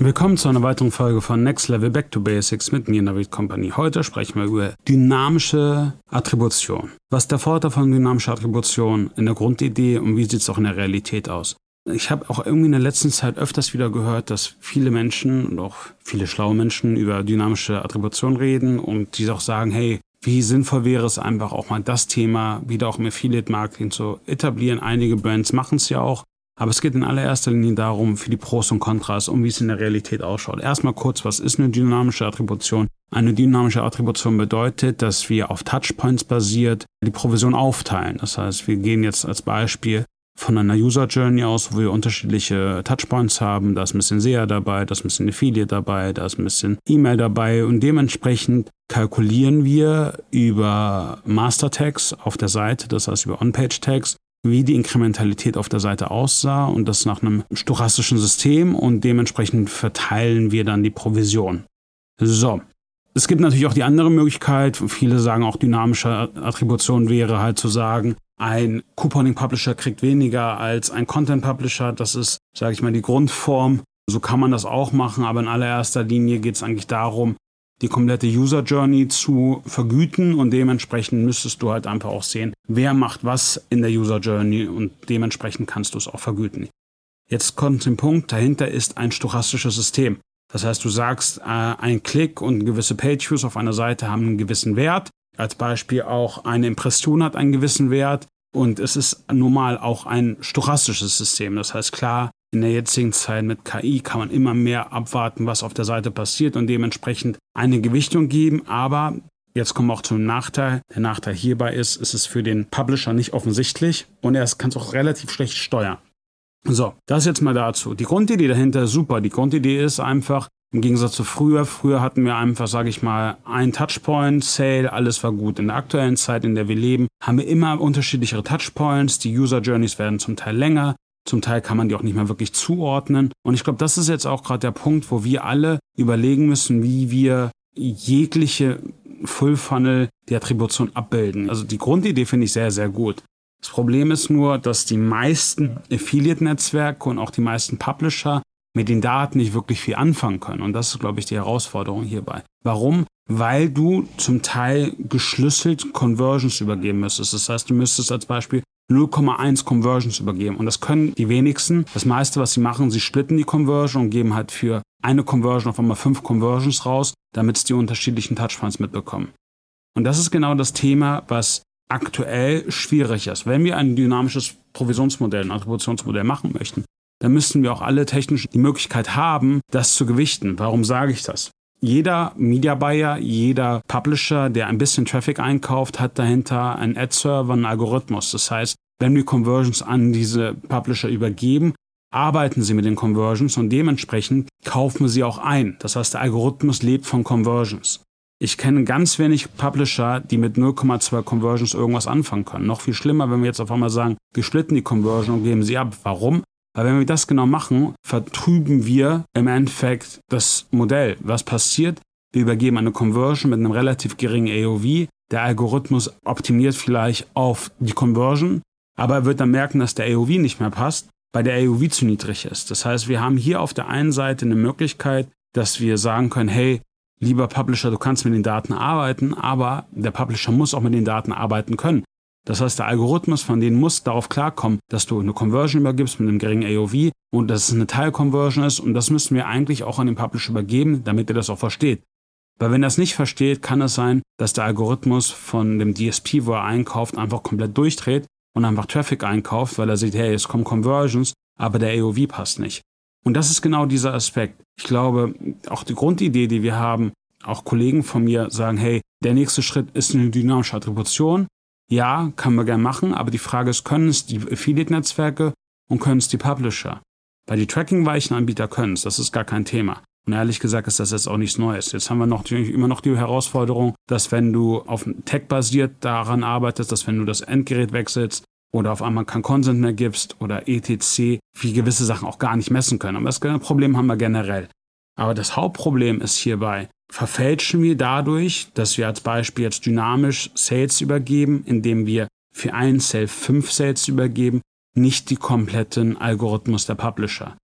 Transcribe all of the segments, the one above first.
Willkommen zu einer weiteren Folge von Next Level Back to Basics mit mir, Navid Company. Heute sprechen wir über dynamische Attribution. Was ist der Vorteil von dynamischer Attribution in der Grundidee und wie sieht es auch in der Realität aus? Ich habe auch irgendwie in der letzten Zeit öfters wieder gehört, dass viele Menschen und auch viele schlaue Menschen über dynamische Attribution reden und die auch sagen, hey, wie sinnvoll wäre es einfach auch mal das Thema wieder auch im Affiliate-Marketing zu etablieren. Einige Brands machen es ja auch. Aber es geht in allererster Linie darum, für die Pros und Kontras, um wie es in der Realität ausschaut. Erstmal kurz, was ist eine dynamische Attribution? Eine dynamische Attribution bedeutet, dass wir auf Touchpoints basiert die Provision aufteilen. Das heißt, wir gehen jetzt als Beispiel von einer User Journey aus, wo wir unterschiedliche Touchpoints haben. Da ist ein bisschen SEA dabei, da ist ein bisschen Affiliate dabei, da ist ein bisschen E-Mail dabei und dementsprechend kalkulieren wir über Master Tags auf der Seite, das heißt über On-Page Tags, wie die Inkrementalität auf der Seite aussah und das nach einem stochastischen System und dementsprechend verteilen wir dann die Provision. So, es gibt natürlich auch die andere Möglichkeit, viele sagen auch dynamische Attribution wäre halt zu sagen, ein Couponing-Publisher kriegt weniger als ein Content-Publisher, das ist, sage ich mal, die Grundform. So kann man das auch machen, aber in allererster Linie geht es eigentlich darum, die komplette User Journey zu vergüten und dementsprechend müsstest du halt einfach auch sehen, wer macht was in der User Journey und dementsprechend kannst du es auch vergüten. Jetzt kommt zum Punkt, dahinter ist ein stochastisches System. Das heißt, du sagst, ein Klick und gewisse Page-Views auf einer Seite haben einen gewissen Wert. Als Beispiel auch eine Impression hat einen gewissen Wert und es ist normal auch ein stochastisches System. Das heißt, klar, in der jetzigen Zeit mit KI kann man immer mehr abwarten, was auf der Seite passiert und dementsprechend eine Gewichtung geben. Aber jetzt kommen wir auch zum Nachteil. Der Nachteil hierbei ist es für den Publisher nicht offensichtlich und er kann es auch relativ schlecht steuern. So, das jetzt mal dazu. Die Grundidee dahinter ist super. Die Grundidee ist einfach, im Gegensatz zu früher hatten wir einfach, sage ich mal, ein Touchpoint, Sale, alles war gut. In der aktuellen Zeit, in der wir leben, haben wir immer unterschiedlichere Touchpoints. Die User Journeys werden zum Teil länger. Zum Teil kann man die auch nicht mehr wirklich zuordnen. Und ich glaube, das ist jetzt auch gerade der Punkt, wo wir alle überlegen müssen, wie wir jegliche Full Funnel die Attribution abbilden. Also die Grundidee finde ich sehr, sehr gut. Das Problem ist nur, dass die meisten Affiliate-Netzwerke und auch die meisten Publisher mit den Daten nicht wirklich viel anfangen können. Und das ist, glaube ich, die Herausforderung hierbei. Warum? Weil du zum Teil geschlüsselt Conversions übergeben müsstest. Das heißt, du müsstest als Beispiel 0,1 Conversions übergeben. Und das können die wenigsten. Das meiste, was sie machen, sie splitten die Conversion und geben halt für eine Conversion auf einmal 5 Conversions raus, damit es die unterschiedlichen Touchpoints mitbekommen. Und das ist genau das Thema, was aktuell schwierig ist. Wenn wir ein dynamisches Provisionsmodell, ein Attributionsmodell machen möchten, dann müssten wir auch alle technisch die Möglichkeit haben, das zu gewichten. Warum sage ich das? Jeder Media Buyer, jeder Publisher, der ein bisschen Traffic einkauft, hat dahinter einen Ad-Server, einen Algorithmus. Das heißt, wenn wir Conversions an diese Publisher übergeben, arbeiten sie mit den Conversions und dementsprechend kaufen wir sie auch ein. Das heißt, der Algorithmus lebt von Conversions. Ich kenne ganz wenig Publisher, die mit 0,2 Conversions irgendwas anfangen können. Noch viel schlimmer, wenn wir jetzt auf einmal sagen, wir splitten die Conversion und geben sie ab. Warum? Weil wenn wir das genau machen, vertrüben wir im Endeffekt das Modell. Was passiert? Wir übergeben eine Conversion mit einem relativ geringen AOV. Der Algorithmus optimiert vielleicht auf die Conversion, aber er wird dann merken, dass der AOV nicht mehr passt, weil der AOV zu niedrig ist. Das heißt, wir haben hier auf der einen Seite eine Möglichkeit, dass wir sagen können, hey, lieber Publisher, du kannst mit den Daten arbeiten, aber der Publisher muss auch mit den Daten arbeiten können. Das heißt, der Algorithmus von denen muss darauf klarkommen, dass du eine Conversion übergibst mit einem geringen AOV und dass es eine Teil-Conversion ist und das müssen wir eigentlich auch an den Publisher übergeben, damit er das auch versteht. Weil wenn er das nicht versteht, kann es sein, dass der Algorithmus von dem DSP, wo er einkauft, einfach komplett durchdreht und einfach Traffic einkauft, weil er sieht, hey, es kommen Conversions, aber der AOV passt nicht. Und das ist genau dieser Aspekt. Ich glaube, auch die Grundidee, die wir haben, auch Kollegen von mir sagen, hey, der nächste Schritt ist eine dynamische Attribution. Ja, kann man gerne machen, aber die Frage ist, können es die Affiliate-Netzwerke und können es die Publisher? Weil die tracking-weichen Anbieter können es, das ist gar kein Thema. Und ehrlich gesagt ist das jetzt auch nichts Neues. Jetzt haben wir immer noch die Herausforderung, dass wenn du auf Tag basiert daran arbeitest, dass wenn du das Endgerät wechselst oder auf einmal kein Consent mehr gibst oder etc., wie gewisse Sachen auch gar nicht messen können. Aber das Problem haben wir generell. Aber das Hauptproblem ist hierbei, verfälschen wir dadurch, dass wir als Beispiel jetzt dynamisch Sales übergeben, indem wir für einen Sale 5 Sales übergeben, nicht die kompletten Algorithmus der Publisher.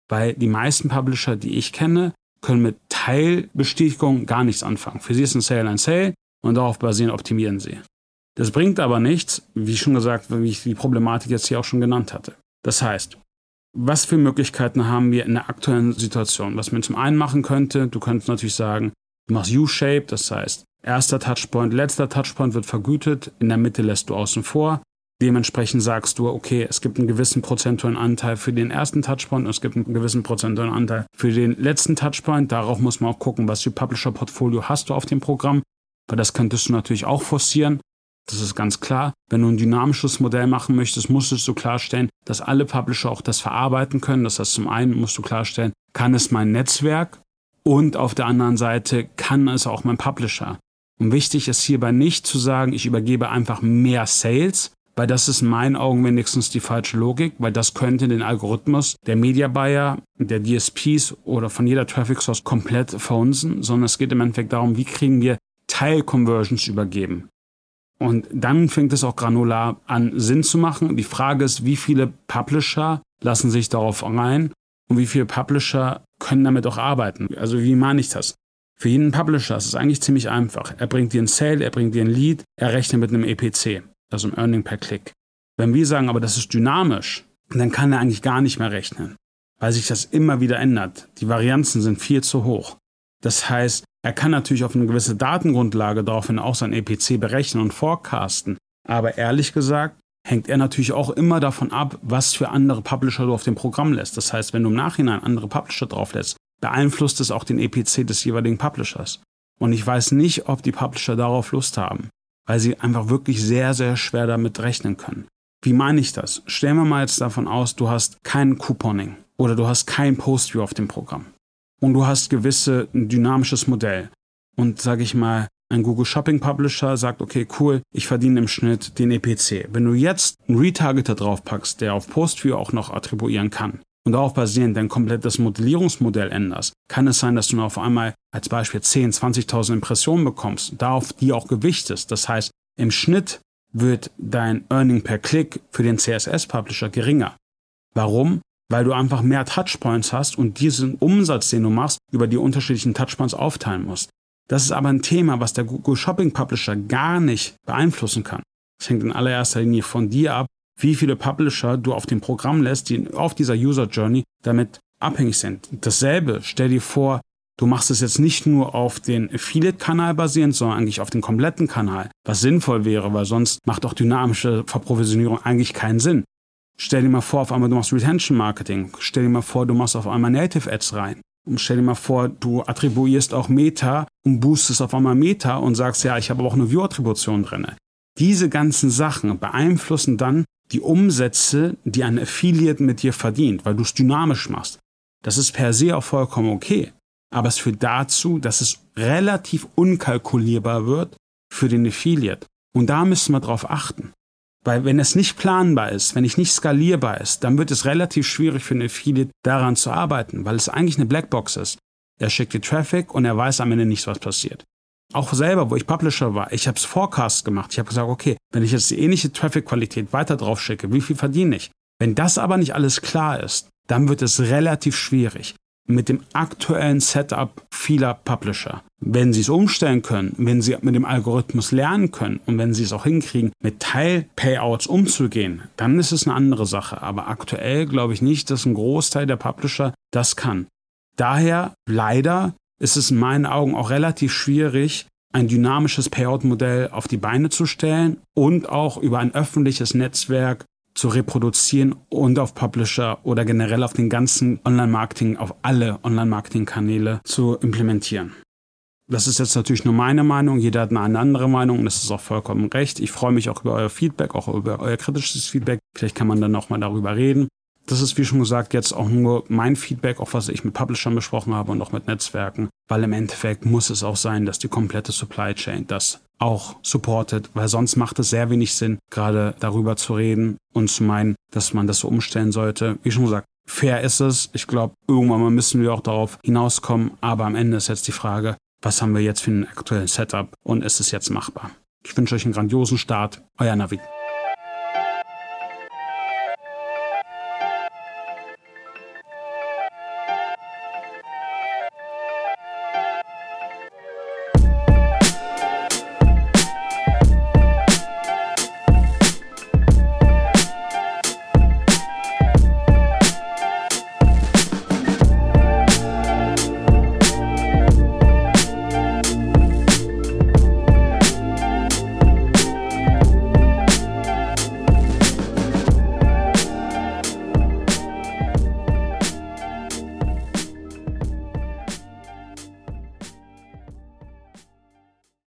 Weil die meisten Publisher, die ich kenne, können mit Teilbestätigung gar nichts anfangen. Für sie ist ein Sale und darauf basierend optimieren sie. Das bringt aber nichts, wie schon gesagt, wie ich die Problematik jetzt hier auch schon genannt hatte. Das heißt, was für Möglichkeiten haben wir in der aktuellen Situation? Was man zum einen machen könnte, du könntest natürlich sagen, du machst U-Shape, das heißt, erster Touchpoint, letzter Touchpoint wird vergütet, in der Mitte lässt du außen vor. Dementsprechend sagst du, okay, es gibt einen gewissen prozentualen Anteil für den ersten Touchpoint und es gibt einen gewissen prozentualen Anteil für den letzten Touchpoint. Darauf muss man auch gucken, was für Publisher-Portfolio hast du auf dem Programm, weil das könntest du natürlich auch forcieren. Das ist ganz klar. Wenn du ein dynamisches Modell machen möchtest, musstest du klarstellen, dass alle Publisher auch das verarbeiten können. Das heißt, zum einen musst du klarstellen, kann es mein Netzwerk und auf der anderen Seite kann es auch mein Publisher. Und wichtig ist hierbei nicht zu sagen, ich übergebe einfach mehr Sales, weil das ist in meinen Augen wenigstens die falsche Logik, weil das könnte den Algorithmus der Media Buyer, der DSPs oder von jeder Traffic Source komplett verhunzen, sondern es geht im Endeffekt darum, wie kriegen wir Teil-Conversions übergeben. Und dann fängt es auch granular an, Sinn zu machen. Die Frage ist, wie viele Publisher lassen sich darauf rein und wie viele Publisher können damit auch arbeiten. Also wie meine ich das? Für jeden Publisher ist es eigentlich ziemlich einfach. Er bringt dir einen Sale, er bringt dir einen Lead, er rechnet mit einem EPC. Also im Earning per Klick. Wenn wir sagen, aber das ist dynamisch, dann kann er eigentlich gar nicht mehr rechnen, weil sich das immer wieder ändert. Die Varianzen sind viel zu hoch. Das heißt, er kann natürlich auf eine gewisse Datengrundlage daraufhin auch sein EPC berechnen und forecasten. Aber ehrlich gesagt, hängt er natürlich auch immer davon ab, was für andere Publisher du auf dem Programm lässt. Das heißt, wenn du im Nachhinein andere Publisher drauf lässt, beeinflusst es auch den EPC des jeweiligen Publishers. Und ich weiß nicht, ob die Publisher darauf Lust haben, weil sie einfach wirklich sehr, sehr schwer damit rechnen können. Wie meine ich das? Stellen wir mal jetzt davon aus, du hast kein Couponing oder du hast kein Post-View auf dem Programm und du hast ein dynamisches Modell und, sage ich mal, ein Google Shopping Publisher sagt, okay, cool, ich verdiene im Schnitt den EPC. Wenn du jetzt einen Retargeter draufpackst, der auf Post-View auch noch attribuieren kann, und darauf basierend dein komplettes Modellierungsmodell änderst, kann es sein, dass du auf einmal als Beispiel 10.000, 20.000 Impressionen bekommst, darauf die auch gewichtest. Das heißt, im Schnitt wird dein Earning per Klick für den CSS-Publisher geringer. Warum? Weil du einfach mehr Touchpoints hast und diesen Umsatz, den du machst, über die unterschiedlichen Touchpoints aufteilen musst. Das ist aber ein Thema, was der Google Shopping Publisher gar nicht beeinflussen kann. Das hängt in allererster Linie von dir ab, wie viele Publisher du auf dem Programm lässt, die auf dieser User Journey damit abhängig sind. Dasselbe, stell dir vor, du machst es jetzt nicht nur auf den Affiliate-Kanal basierend, sondern eigentlich auf den kompletten Kanal, was sinnvoll wäre, weil sonst macht auch dynamische Verprovisionierung eigentlich keinen Sinn. Stell dir mal vor, auf einmal du machst Retention Marketing. Stell dir mal vor, du machst auf einmal Native Ads rein. Und stell dir mal vor, du attribuierst auch Meta und boostest auf einmal Meta und sagst, ja, ich habe aber auch eine View-Attribution drin. Diese ganzen Sachen beeinflussen dann die Umsätze, die ein Affiliate mit dir verdient, weil du es dynamisch machst. Das ist per se auch vollkommen okay. Aber es führt dazu, dass es relativ unkalkulierbar wird für den Affiliate. Und da müssen wir drauf achten. Weil wenn es nicht planbar ist, wenn es nicht skalierbar ist, dann wird es relativ schwierig für den Affiliate daran zu arbeiten, weil es eigentlich eine Blackbox ist. Er schickt dir Traffic und er weiß am Ende nicht, was passiert. Auch selber, wo ich Publisher war, ich habe es Forecast gemacht. Ich habe gesagt, okay, wenn ich jetzt die ähnliche Traffic-Qualität weiter drauf schicke, wie viel verdiene ich? Wenn das aber nicht alles klar ist, dann wird es relativ schwierig mit dem aktuellen Setup vieler Publisher. Wenn sie es umstellen können, wenn sie mit dem Algorithmus lernen können und wenn sie es auch hinkriegen, mit Teil-Payouts umzugehen, dann ist es eine andere Sache. Aber aktuell glaube ich nicht, dass ein Großteil der Publisher das kann. Daher, leider, ist es in meinen Augen auch relativ schwierig, ein dynamisches Payout-Modell auf die Beine zu stellen und auch über ein öffentliches Netzwerk zu reproduzieren und auf Publisher oder generell auf den ganzen Online-Marketing, auf alle Online-Marketing-Kanäle zu implementieren. Das ist jetzt natürlich nur meine Meinung, jeder hat eine andere Meinung und das ist auch vollkommen recht. Ich freue mich auch über euer Feedback, auch über euer kritisches Feedback. Vielleicht kann man dann auch mal darüber reden. Das ist, wie schon gesagt, jetzt auch nur mein Feedback, auch was ich mit Publishern besprochen habe und auch mit Netzwerken, weil im Endeffekt muss es auch sein, dass die komplette Supply Chain das auch supportet, weil sonst macht es sehr wenig Sinn, gerade darüber zu reden und zu meinen, dass man das so umstellen sollte. Wie schon gesagt, fair ist es. Ich glaube, irgendwann mal müssen wir auch darauf hinauskommen, aber am Ende ist jetzt die Frage, was haben wir jetzt für ein aktuelles Setup und ist es jetzt machbar? Ich wünsche euch einen grandiosen Start. Euer Navid.